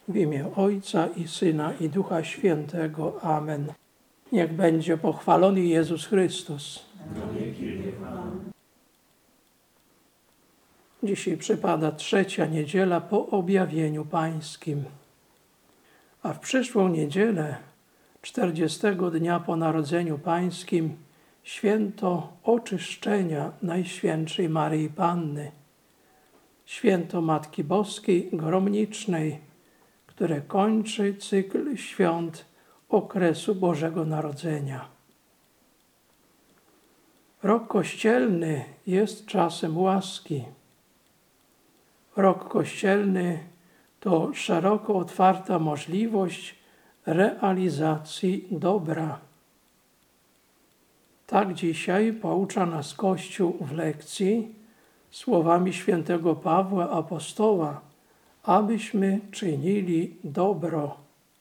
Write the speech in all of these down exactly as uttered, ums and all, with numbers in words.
W imię Ojca i Syna i Ducha Świętego. Amen. Niech będzie pochwalony Jezus Chrystus. Dzisiaj przypada trzecia niedziela po objawieniu Pańskim. A w przyszłą niedzielę, czterdziestego dnia po Narodzeniu Pańskim, święto oczyszczenia Najświętszej Maryi Panny, święto Matki Boskiej Gromnicznej, które kończy cykl świąt okresu Bożego Narodzenia. Rok kościelny jest czasem łaski. Rok kościelny to szeroko otwarta możliwość realizacji dobra. Tak dzisiaj poucza nas Kościół w lekcji słowami świętego Pawła Apostoła, abyśmy czynili dobro.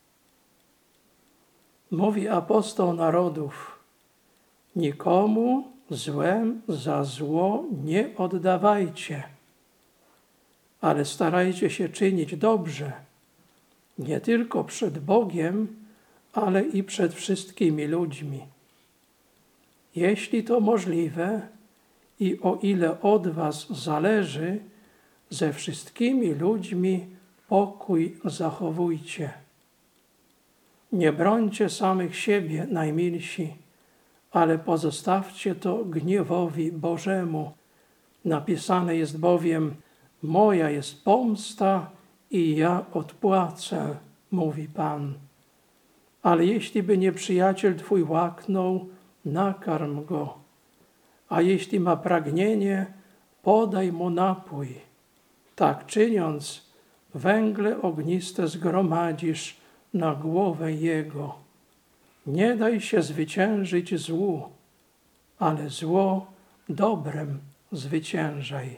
Mówi apostoł narodów: nikomu złem za zło nie oddawajcie, ale starajcie się czynić dobrze, nie tylko przed Bogiem, ale i przed wszystkimi ludźmi. Jeśli to możliwe i o ile od was zależy, ze wszystkimi ludźmi pokój zachowujcie. Nie brońcie samych siebie, najmilsi, ale pozostawcie to gniewowi Bożemu. Napisane jest bowiem: moja jest pomsta i ja odpłacę, mówi Pan. Ale jeśli by nieprzyjaciel twój łaknął, nakarm go, a jeśli ma pragnienie, podaj mu napój. Tak czyniąc, węgle ogniste zgromadzisz na głowę jego. Nie daj się zwyciężyć złu, ale zło dobrem zwyciężaj.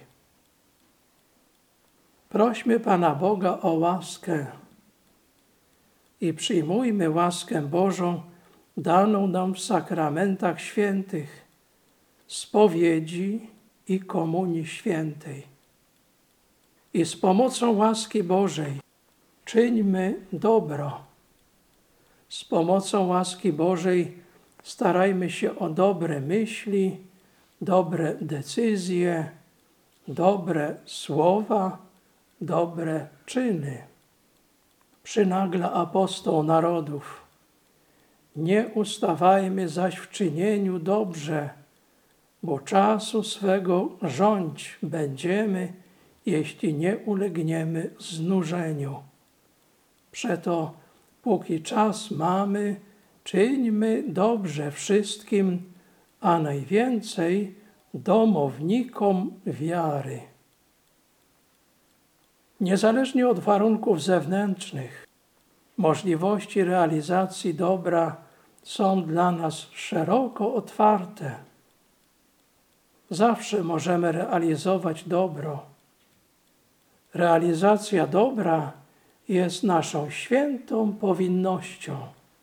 Prośmy Pana Boga o łaskę i przyjmujmy łaskę Bożą daną nam w sakramentach świętych, spowiedzi i komunii świętej. I z pomocą łaski Bożej czyńmy dobro. Z pomocą łaski Bożej starajmy się o dobre myśli, dobre decyzje, dobre słowa, dobre czyny. Przynagla apostoł narodów: nie ustawajmy zaś w czynieniu dobrze, bo czasu swego rządź będziemy, jeśli nie ulegniemy znużeniu. Przeto, póki czas mamy, czyńmy dobrze wszystkim, a najwięcej domownikom wiary. Niezależnie od warunków zewnętrznych, możliwości realizacji dobra są dla nas szeroko otwarte. Zawsze możemy realizować dobro. Realizacja dobra jest naszą świętą powinnością.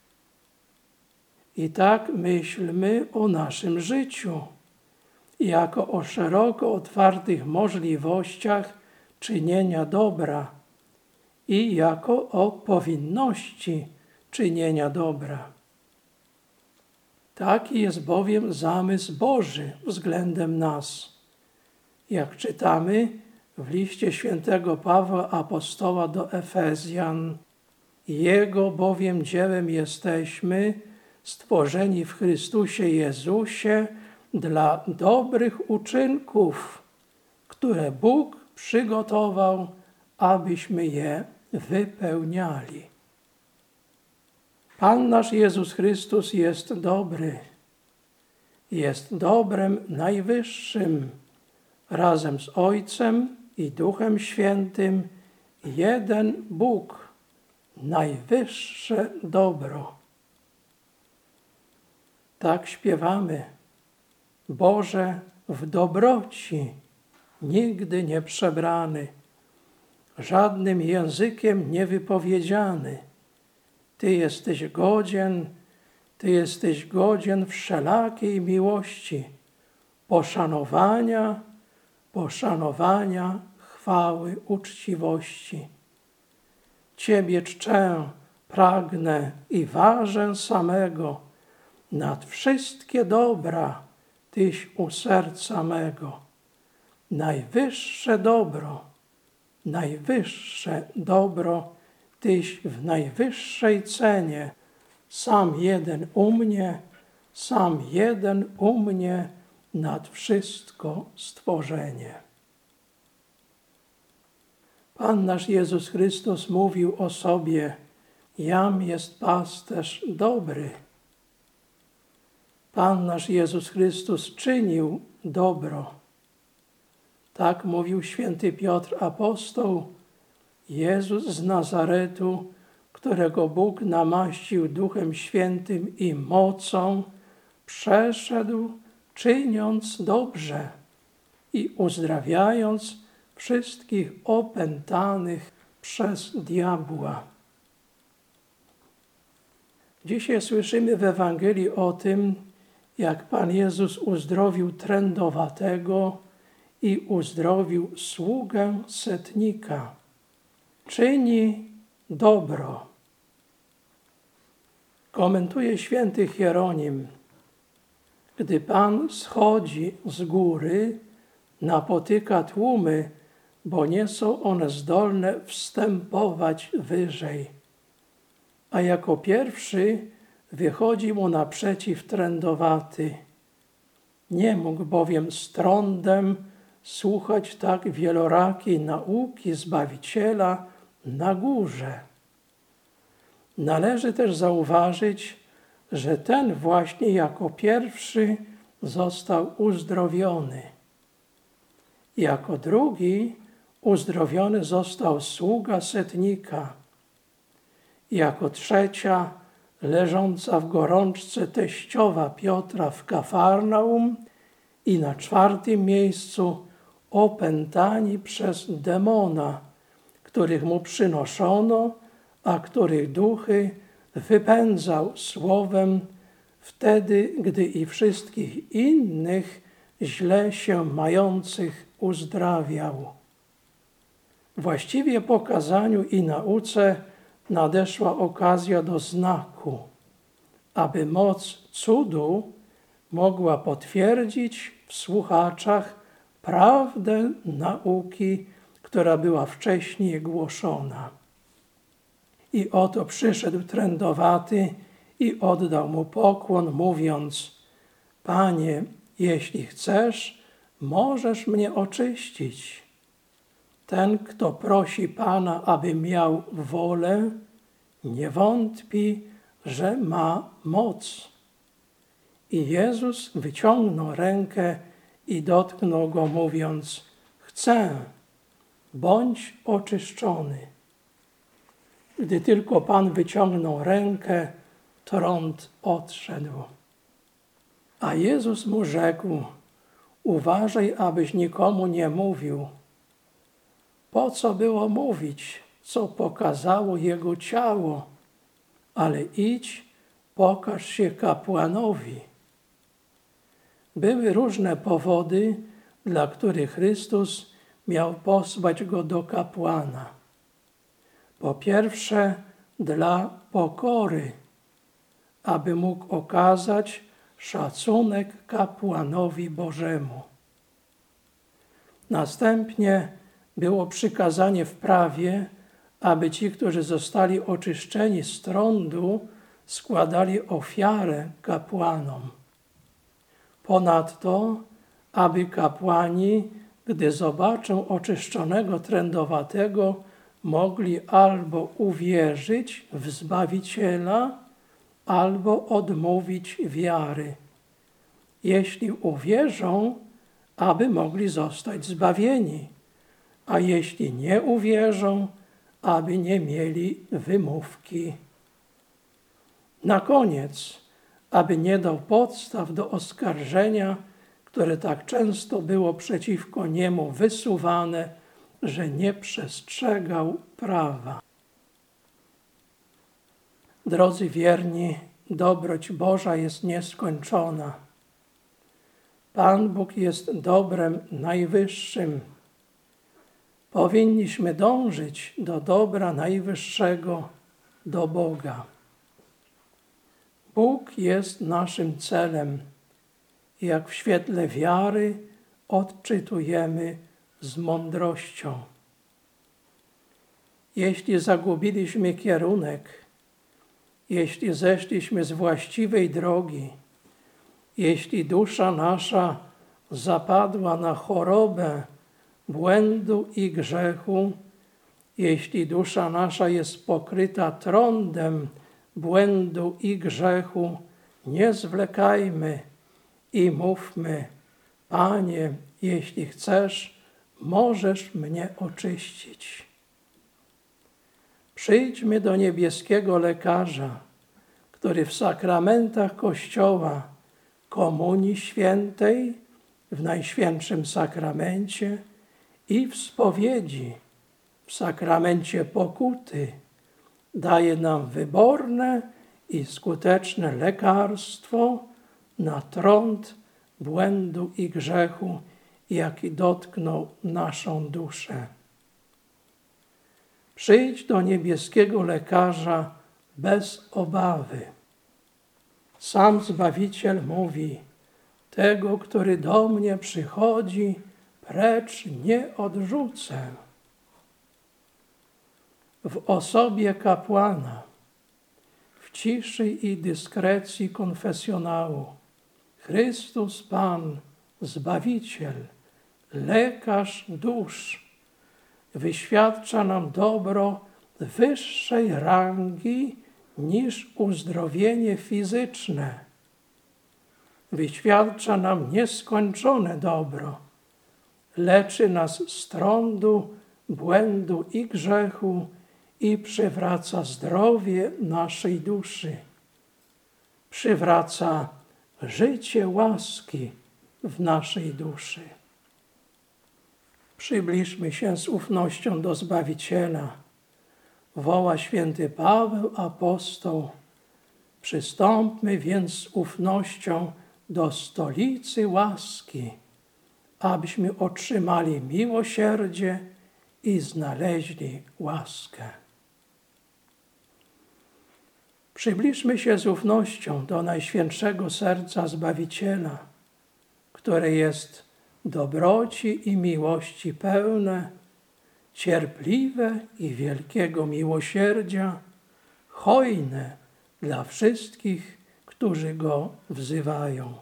I tak myślmy o naszym życiu, jako o szeroko otwartych możliwościach czynienia dobra i jako o powinności czynienia dobra. Taki jest bowiem zamysł Boży względem nas. Jak czytamy w liście świętego Pawła Apostoła do Efezjan: Jego bowiem dziełem jesteśmy, stworzeni w Chrystusie Jezusie dla dobrych uczynków, które Bóg przygotował, abyśmy je wypełniali. Pan nasz Jezus Chrystus jest dobry, jest dobrem najwyższym, razem z Ojcem i Duchem Świętym, jeden Bóg, najwyższe dobro. Tak śpiewamy: Boże, w dobroci nigdy nie przebrany, żadnym językiem nie wypowiedziany. Ty jesteś godzien, Ty jesteś godzien wszelakiej miłości, poszanowania, poszanowania, chwały, uczciwości. Ciebie czczę, pragnę i ważę samego. Nad wszystkie dobra Tyś u serca mego. Najwyższe dobro, najwyższe dobro Tyś w najwyższej cenie. Sam jeden u mnie, sam jeden u mnie nad wszystko stworzenie. Pan nasz Jezus Chrystus mówił o sobie: Jam jest pasterz dobry. Pan nasz Jezus Chrystus czynił dobro. Tak mówił święty Piotr apostoł: Jezus z Nazaretu, którego Bóg namaścił Duchem Świętym i mocą, przeszedł, czyniąc dobrze i uzdrawiając wszystkich opętanych przez diabła. Dzisiaj słyszymy w Ewangelii o tym, jak Pan Jezus uzdrowił trędowatego i uzdrowił sługę setnika. Czyni dobro. Komentuje święty Hieronim: Gdy Pan schodzi z góry, napotyka tłumy, bo nie są one zdolne wstępować wyżej. A jako pierwszy wychodzi mu naprzeciw trędowaty. Nie mógł bowiem z trądem słuchać tak wielorakiej nauki Zbawiciela na górze. Należy też zauważyć, że ten właśnie jako pierwszy został uzdrowiony. Jako drugi uzdrowiony został sługa setnika. Jako trzecia leżąca w gorączce teściowa Piotra w Kafarnaum i na czwartym miejscu opętani przez demona, których mu przynoszono, a których duchy wypędzał słowem, wtedy, gdy i wszystkich innych źle się mających uzdrawiał. Właściwie po kazaniu i nauce nadeszła okazja do znaku, aby moc cudu mogła potwierdzić w słuchaczach prawdę nauki, która była wcześniej głoszona. I oto przyszedł trędowaty i oddał mu pokłon, mówiąc: Panie, jeśli chcesz, możesz mnie oczyścić. Ten, kto prosi Pana, aby miał wolę, nie wątpi, że ma moc. I Jezus wyciągnął rękę i dotknął go, mówiąc: Chcę, bądź oczyszczony. Gdy tylko Pan wyciągnął rękę, trąd odszedł. A Jezus mu rzekł: Uważaj, abyś nikomu nie mówił. Po co było mówić, co pokazało jego ciało? Ale idź, pokaż się kapłanowi. Były różne powody, dla których Chrystus miał posłać go do kapłana. Po pierwsze, dla pokory, aby mógł okazać szacunek kapłanowi Bożemu. Następnie było przykazanie w prawie, aby ci, którzy zostali oczyszczeni z trądu, składali ofiarę kapłanom. Ponadto, aby kapłani, gdy zobaczą oczyszczonego trędowatego, mogli albo uwierzyć w Zbawiciela, albo odmówić wiary. Jeśli uwierzą, aby mogli zostać zbawieni, a jeśli nie uwierzą, aby nie mieli wymówki. Na koniec, aby nie dał podstaw do oskarżenia, które tak często było przeciwko niemu wysuwane, że nie przestrzegał prawa. Drodzy wierni, dobroć Boża jest nieskończona. Pan Bóg jest dobrem najwyższym. Powinniśmy dążyć do dobra najwyższego, do Boga. Bóg jest naszym celem, jak w świetle wiary odczytujemy z mądrością. Jeśli zagubiliśmy kierunek, jeśli zeszliśmy z właściwej drogi, jeśli dusza nasza zapadła na chorobę błędu i grzechu, jeśli dusza nasza jest pokryta trądem błędu i grzechu, nie zwlekajmy i mówmy: Panie, jeśli chcesz, możesz mnie oczyścić. Przyjdźmy do niebieskiego lekarza, który w sakramentach Kościoła, Komunii Świętej, w Najświętszym Sakramencie i w spowiedzi, w sakramencie pokuty, daje nam wyborne i skuteczne lekarstwo na trąd błędu i grzechu, jaki dotknął naszą duszę. Przyjdź do niebieskiego lekarza bez obawy. Sam Zbawiciel mówi: tego, który do mnie przychodzi, precz nie odrzucę. W osobie kapłana, w ciszy i dyskrecji konfesjonału, Chrystus Pan, Zbawiciel, lekarz dusz, wyświadcza nam dobro wyższej rangi niż uzdrowienie fizyczne. Wyświadcza nam nieskończone dobro. Leczy nas z trądu, błędu i grzechu i przywraca zdrowie naszej duszy. Przywraca życie łaski w naszej duszy. Przybliżmy się z ufnością do Zbawiciela. Woła święty Paweł apostoł: przystąpmy więc z ufnością do stolicy łaski, abyśmy otrzymali miłosierdzie i znaleźli łaskę. Przybliżmy się z ufnością do Najświętszego Serca Zbawiciela, które jest dobroci i miłości pełne, cierpliwe i wielkiego miłosierdzia, hojne dla wszystkich, którzy Go wzywają.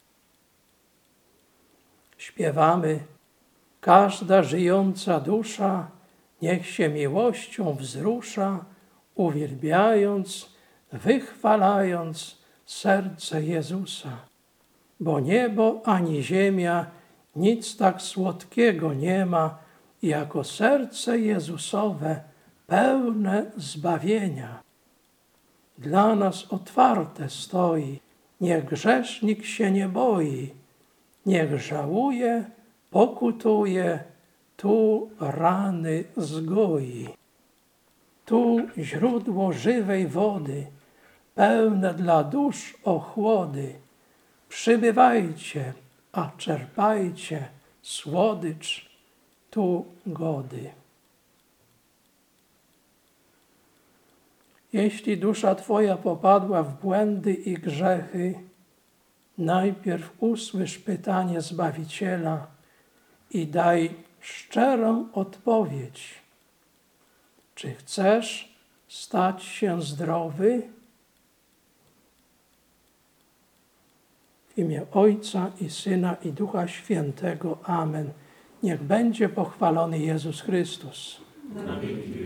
Śpiewamy: każda żyjąca dusza niech się miłością wzrusza, uwielbiając, wychwalając serce Jezusa. Bo niebo ani ziemia nic tak słodkiego nie ma, jako serce Jezusowe pełne zbawienia. Dla nas otwarte stoi, niech grzesznik się nie boi, niech żałuje, pokutuje, tu rany zgoi. Tu źródło żywej wody, pełne dla dusz ochłody. Przybywajcie, a czerpajcie słodycz tu gody. Jeśli dusza Twoja popadła w błędy i grzechy, najpierw usłysz pytanie Zbawiciela i daj szczerą odpowiedź. Czy chcesz stać się zdrowy? W imię Ojca i Syna i Ducha Świętego. Amen. Niech będzie pochwalony Jezus Chrystus. Na wieki